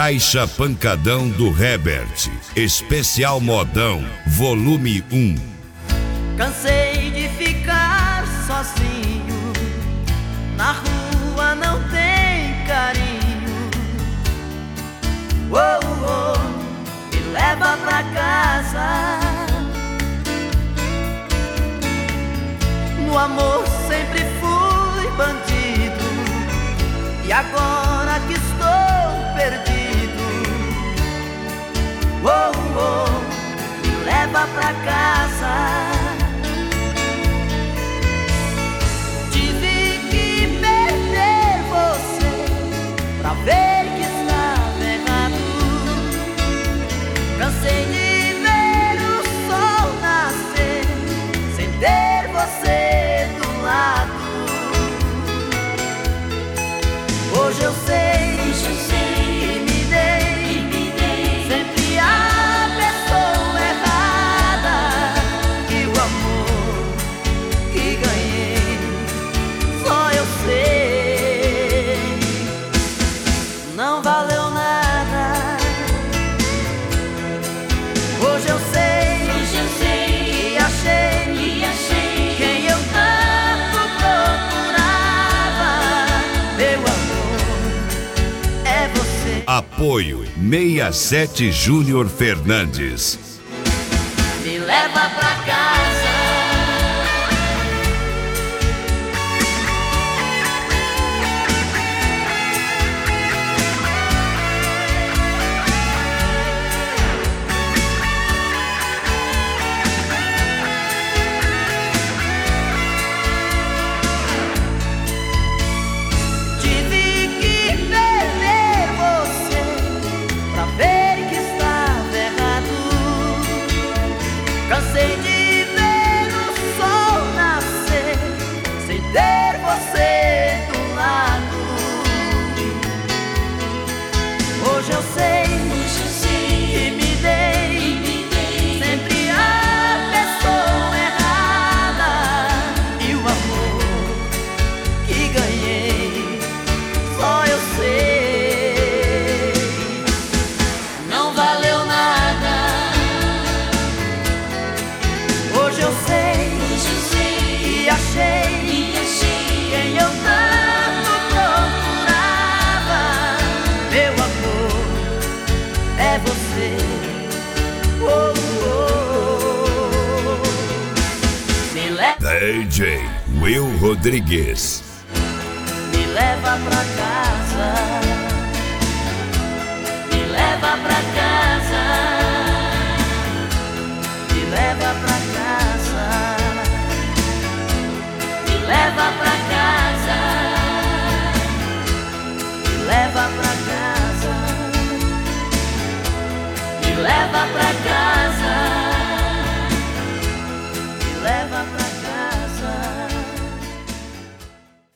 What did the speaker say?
Caixa Pancadão do Herbert, especial modão, volume 1. Cansei de ficar sozinho, na rua não tem carinho. Oh, oh, me leva pra casa. No amor sempre fui bandido, e agora que estou perdido, oh, oh, me leva pra casa. Tive que perder você pra ver que estava errado. Cansei de ver o sol nascer sem ter você do lado. Hoje eu sei que me dei sempre a pessoa errada, e o amor que ganhei só eu sei. Não valeu nada. Hoje eu sei que achei quem eu tanto procurava. Meu amor, é você. Apoio 67 Júnior Fernandes. Me leva pra casa. Tive que perder você pra ver que estava errado. Cansei de ver o sol nascer sem ter você do lado. Hoje eu sei que me dei sempre a pessoa errada, e o amor que ganhei só eu sei. Não valeu nada. Hoje eu sei que achei quem eu tanto procurava. Meu amor, é você. Oh, oh, oh. Me leva, DJ Will Rodrigues. me leva pra casa. Me leva pra casa. Me leva pra casa. Me leva pra casa. Me leva pra casa. Me leva pra casa.